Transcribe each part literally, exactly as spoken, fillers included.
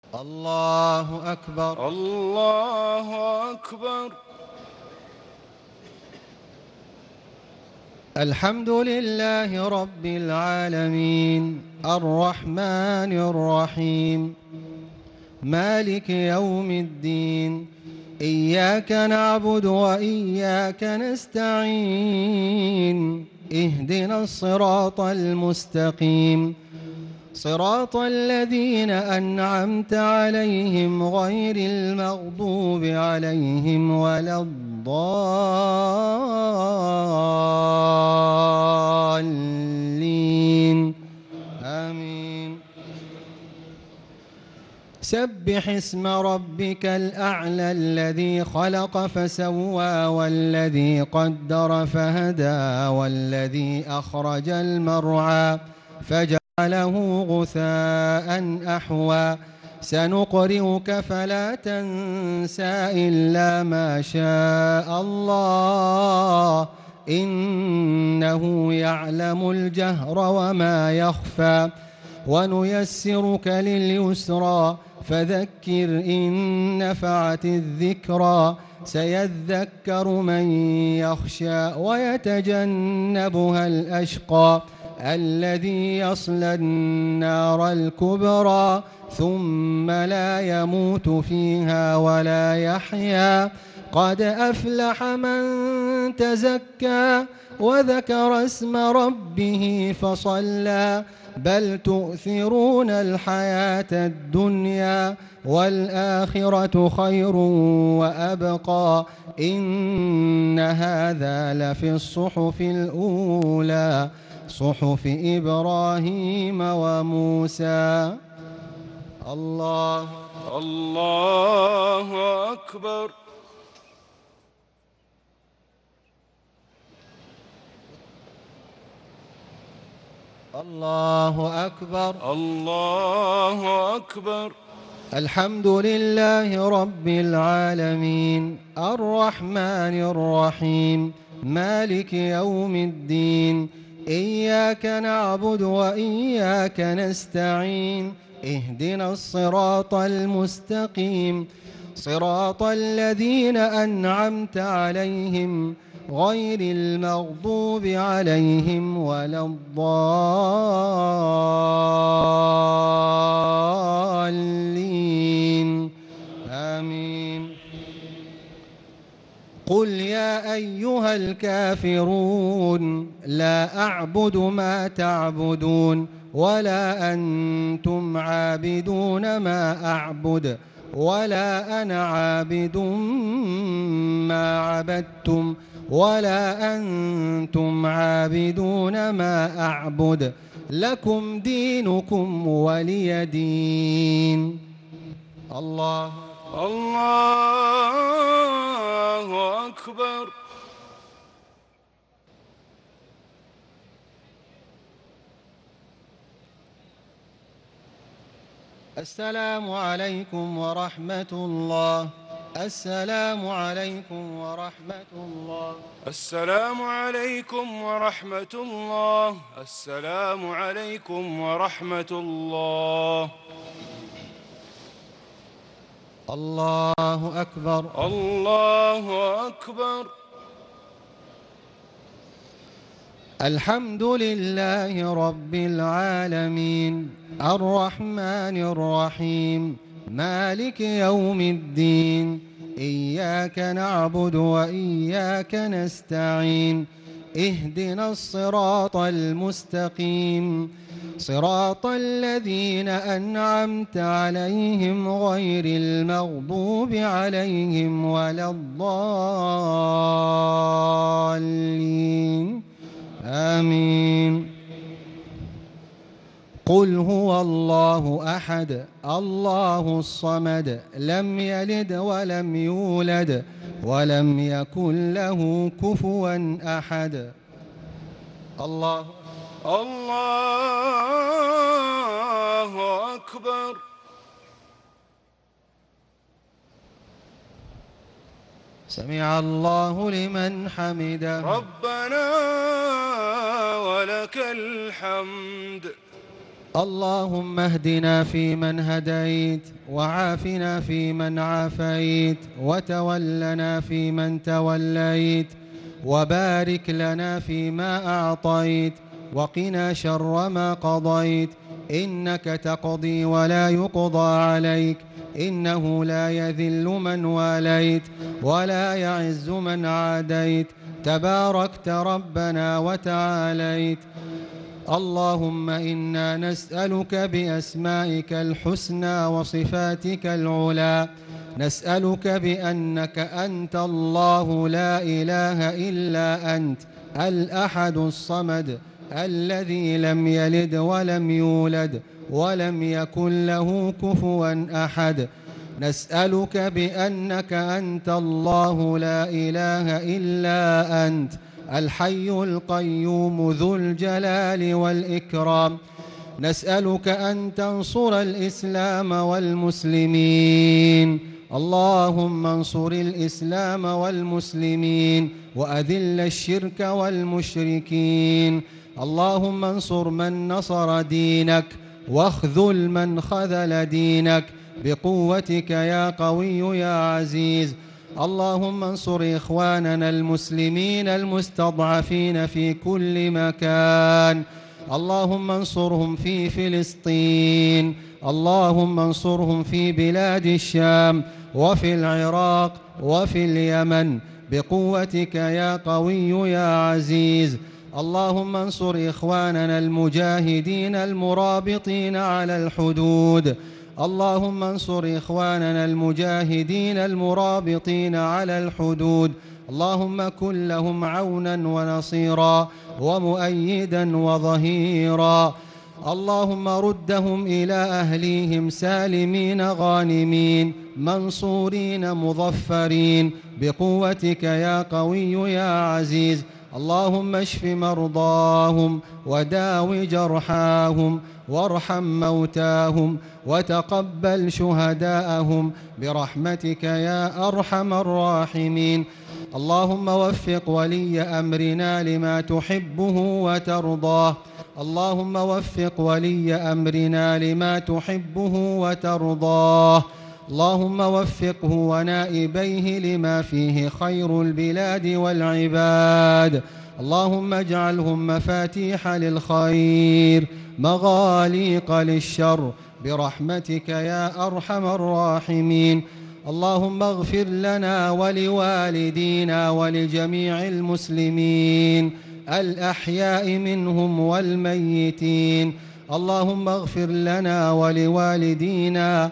الله أكبر. الله أكبر. الحمد لله رب العالمين الرحمن الرحيم مالك يوم الدين إياك نعبد وإياك نستعين اهدنا الصراط المستقيم صراط الذين أنعمت عليهم غير المغضوب عليهم ولا الضالين آمين. سبح اسم ربك الأعلى الذي خلق فسوى والذي قدر فهدى والذي أخرج المرعى فجعله غثاء أحوى سنقرئك فلا تنسى إلا ما شاء الله إنه يعلم الجهر وما يخفى ونيسرك لليسرى فذكر إن نفعت الذكرى سيذكر من يخشى ويتجنبها الأشقى الذي يصلى النار الكبرى ثم لا يموت فيها ولا يحيا قد أفلح من تزكى وذكر اسم ربه فصلى بل تؤثرون الحياة الدنيا والآخرة خير وأبقى إن هذا لفي الصحف الأولى صحف إبراهيم وموسى. الله الله أكبر. الله أكبر. الله أكبر. الحمد لله رب العالمين الرحمن الرحيم مالك يوم الدين إياك نعبد وإياك نستعين اهدنا الصراط المستقيم صراط الذين أنعمت عليهم غير المغضوب عليهم ولا الضالين آمين. قل يا أيها الكافرون لا أعبد ما تعبدون ولا أنتم عابدون ما أعبد ولا أنا عابد ما عبدتم ولا أنتم عابدون ما أعبد لكم دينكم ولي دين. الله الله أكبر. السلام عليكم ورحمة الله. السلام عليكم ورحمة الله. السلام عليكم ورحمة الله. السلام عليكم ورحمة الله. الله أكبر. الله أكبر. الحمد لله رب العالمين الرحمن الرحيم مالك يوم الدين إياك نعبد وإياك نستعين اهدنا الصراط المستقيم صراط الذين أنعمت عليهم غير المغضوب عليهم ولا الضالين آمين. قل هو الله أحد الله الصمد لم يلد ولم يولد ولم يكن له كفوا أحد. الله الله أكبر. سمع الله لمن حمده. ربنا ولك الحمد. اللهم اهدنا فيمن هديت، وعافنا فيمن عافيت، وتولنا فيمن توليت، وبارك لنا فيما أعطيت، وقنا شر ما قضيت، إنك تقضي ولا يقضى عليك، إنه لا يذل من واليت ولا يعز من عاديت، تباركت ربنا وتعاليت. اللهم إنا نسألك بأسمائك الحسنى وصفاتك العلى، نسألك بأنك أنت الله لا إله إلا أنت الأحد الصمد الذي لم يلد ولم يولد ولم يكن له كفوا أحد، نسألك بأنك أنت الله لا إله إلا أنت الحي القيوم ذو الجلال والإكرام، نسألك أن تنصر الإسلام والمسلمين، اللهم انصر الإسلام والمسلمين وأذل الشرك والمشركين، اللهم انصر من نصر دينك واخذل من خذل دينك بقوتك يا قوي يا عزيز. اللهم انصر إخواننا المسلمين المستضعفين في كل مكان، اللهم انصرهم في فلسطين، اللهم انصرهم في بلاد الشام وفي العراق وفي اليمن بقوتك يا قوي يا عزيز. اللهم انصر إخواننا المجاهدين المرابطين على الحدود، اللهم انصر إخواننا المجاهدين المرابطين على الحدود، اللهم كن لهم عونا ونصيرا ومؤيدا وظهيرا، اللهم ردهم إلى أهليهم سالمين غانمين منصورين مظفرين بقوتك يا قوي يا عزيز. اللهم اشف مرضاهم وداو جرحاهم وارحم موتاهم وتقبل شهداءهم برحمتك يا أرحم الراحمين. اللهم وفق ولي أمرنا لما تحبه وترضاه، اللهم وفق ولي أمرنا لما تحبه وترضاه، اللهم وفقه ونائبيه لما فيه خير البلاد والعباد، اللهم اجعلهم مفاتيح للخير مغاليق للشر برحمتك يا أرحم الراحمين. اللهم اغفر لنا ولوالدينا ولجميع المسلمين الأحياء منهم والميتين، اللهم اغفر لنا ولوالدينا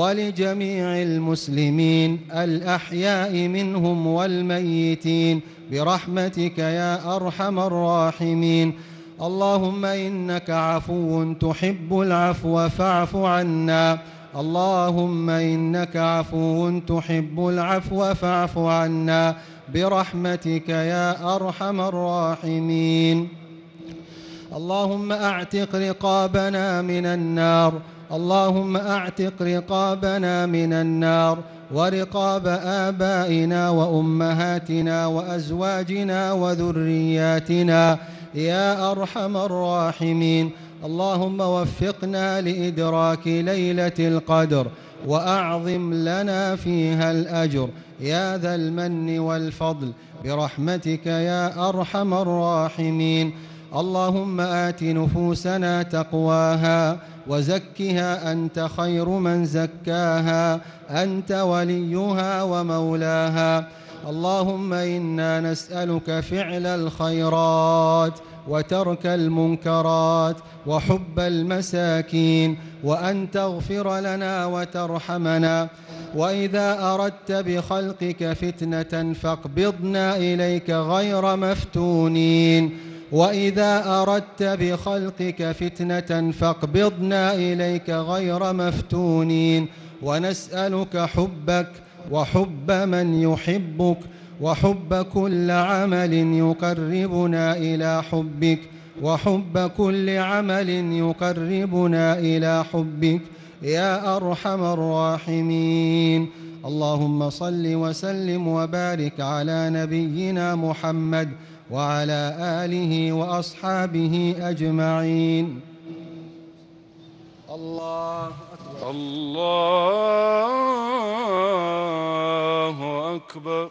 ولجميع المسلمين الأحياء منهم والميتين برحمتك يا أرحم الراحمين. اللهم إنك عفو تحب العفو فاعف عنا، اللهم إنك عفو تحب العفو فاعف عنا برحمتك يا أرحم الراحمين. اللهم أعتق رقابنا من النار، اللهم أعتق رقابنا من النار ورقاب آبائنا وأمهاتنا وأزواجنا وذرياتنا يا أرحم الراحمين. اللهم وفقنا لإدراك ليلة القدر وأعظم لنا فيها الأجر يا ذا المن والفضل برحمتك يا أرحم الراحمين. اللهم آت نفوسنا تقواها وزكها أنت خير من زكاها، أنت وليها ومولاها. اللهم إنا نسألك فعل الخيرات وترك المنكرات وحب المساكين، وأن تغفر لنا وترحمنا، وإذا أردت بخلقك فتنة فاقبضنا إليك غير مفتونين، وإذا أردت بخلقك فتنة فاقبضنا إليك غير مفتونين. ونسألك حبك وحب من يحبك وحب كل عمل يقربنا إلى حبك وحب كل عمل يقربنا إلى حبك يا أرحم الراحمين. اللهم صل وسلم وبارك على نبينا محمد وعلى آله وأصحابه أجمعين. الله أكبر. الله أكبر.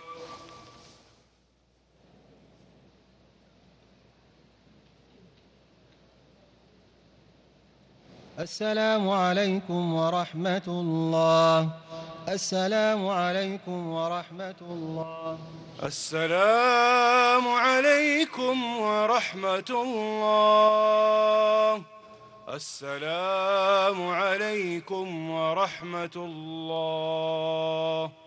السلام عليكم ورحمة الله. السلام عليكم ورحمة الله. السلام عليكم ورحمة الله. السلام عليكم ورحمة الله.